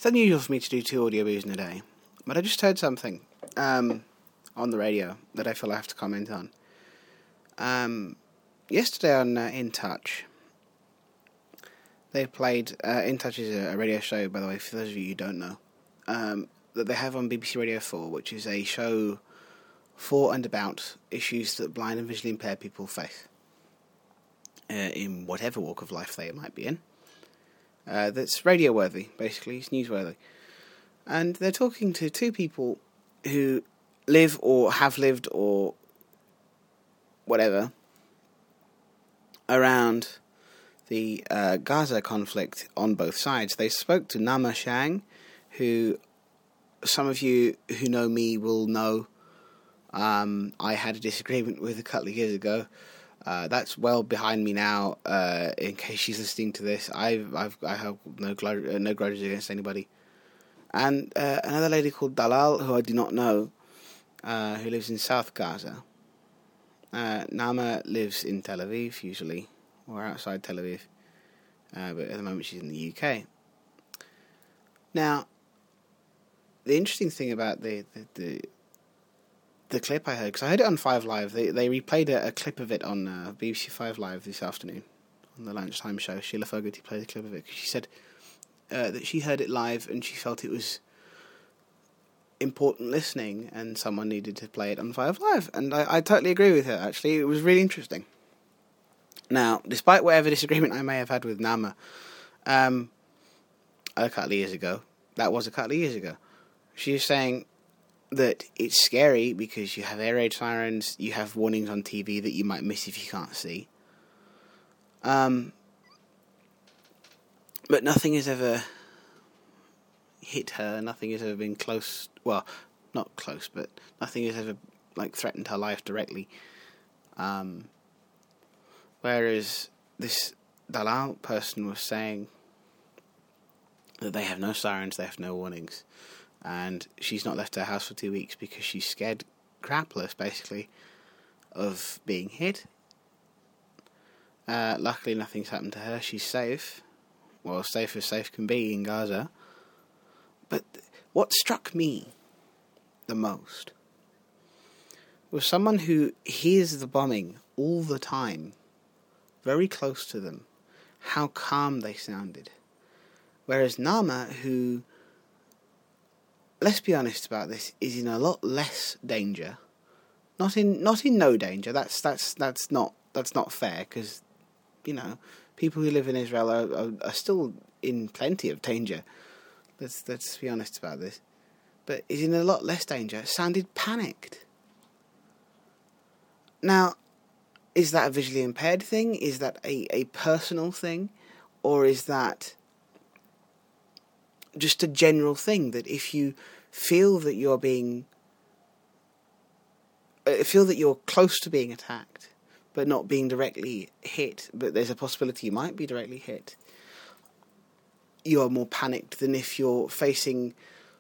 It's unusual for me to do 2 audio views in a day, but I just heard something on the radio that I feel I have to comment on. Yesterday on In Touch, they played... In Touch is a radio show, by the way, for those of you who don't know, that they have on BBC Radio 4, which is a show for and about issues that blind and visually impaired people face, in whatever walk of life they might be in. That's radio-worthy, basically. It's newsworthy. And they're talking to 2 people who live or have lived or whatever around the Gaza conflict on both sides. They spoke to Nama Shang, who some of you who know me will know I had a disagreement with a couple of years ago. That's well behind me now. In case she's listening to this, I have no grudges against anybody. And another lady called Dalal, who I do not know, who lives in South Gaza. Nama lives in Tel Aviv usually, or outside Tel Aviv, but at the moment she's in the UK. Now, the interesting thing about the clip I heard, because I heard it on 5 Live, they replayed a clip of it on BBC 5 Live this afternoon, on the lunchtime show. Sheila Fogarty played a clip of it, because she said that she heard it live and she felt it was important listening and someone needed to play it on 5 Live. And I totally agree with her, actually. It was really interesting. Now, despite whatever disagreement I may have had with Nama a couple of years ago, she was saying that it's scary because you have air raid sirens, you have warnings on TV that you might miss if you can't see. But nothing has ever hit her, nothing has ever been close, well, not close, but nothing has ever, threatened her life directly. Whereas this Dalal person was saying that they have no sirens, they have no warnings. And she's not left her house for 2 weeks because she's scared crapless, basically, of being hit. Luckily, nothing's happened to her. She's safe. Well, safe as safe can be in Gaza. But what struck me the most was someone who hears the bombing all the time, very close to them, how calm they sounded. Whereas Nama, who... let's be honest about this, is in a lot less danger. Not in no danger. That's not fair, because, people who live in Israel are still in plenty of danger. Let's be honest about this. But is in a lot less danger. Sounded panicked. Now, is that a visually impaired thing? Is that a personal thing? Or is that just a general thing that if you feel that you're close to being attacked, but not being directly hit, but there's a possibility you might be directly hit, you are more panicked than if you're facing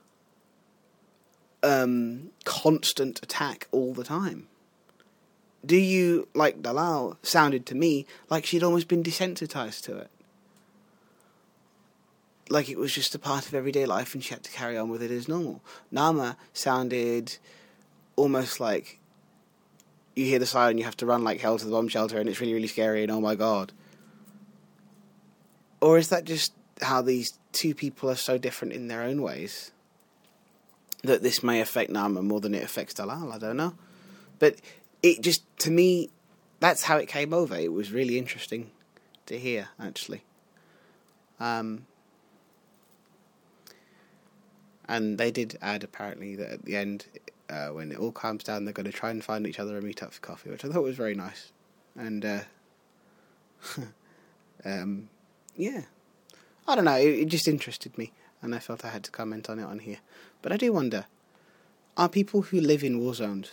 constant attack all the time? Do you, like Dalal, sounded to me like she'd almost been desensitized to it? Like it was just a part of everyday life and she had to carry on with it as normal. Nama sounded almost like you hear the siren, you have to run like hell to the bomb shelter and it's really, really scary and oh my God. Or is that just how these 2 people are so different in their own ways that this may affect Nama more than it affects Dalal? I don't know. But it just, to me, that's how it came over. It was really interesting to hear, actually. And they did add, apparently, that at the end, when it all calms down, they're going to try and find each other and meet up for coffee, which I thought was very nice. And, yeah. I don't know, it just interested me, and I felt I had to comment on it on here. But I do wonder, are people who live in war zones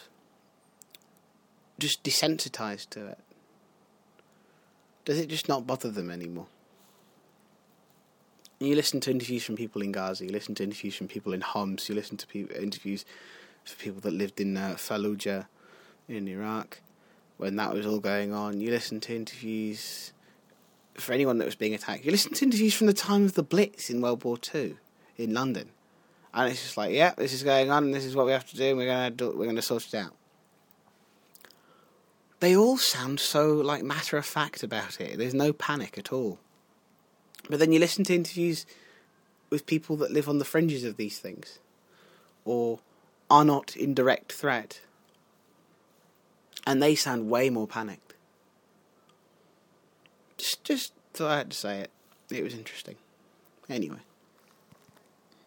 just desensitized to it? Does it just not bother them anymore? You listen to interviews from people in Gaza, you listen to interviews from people in Homs, you listen to interviews for people that lived in Fallujah in Iraq when that was all going on. You listen to interviews for anyone that was being attacked. You listen to interviews from the time of the Blitz in World War II. in London. And it's just like, yeah, this is going on, and this is what we have to do, and we're going to sort it out. They all sound so, like, matter-of-fact about it. There's no panic at all. But then you listen to interviews with people that live on the fringes of these things, or are not in direct threat, and they sound way more panicked. Just thought I had to say it. It was interesting. Anyway.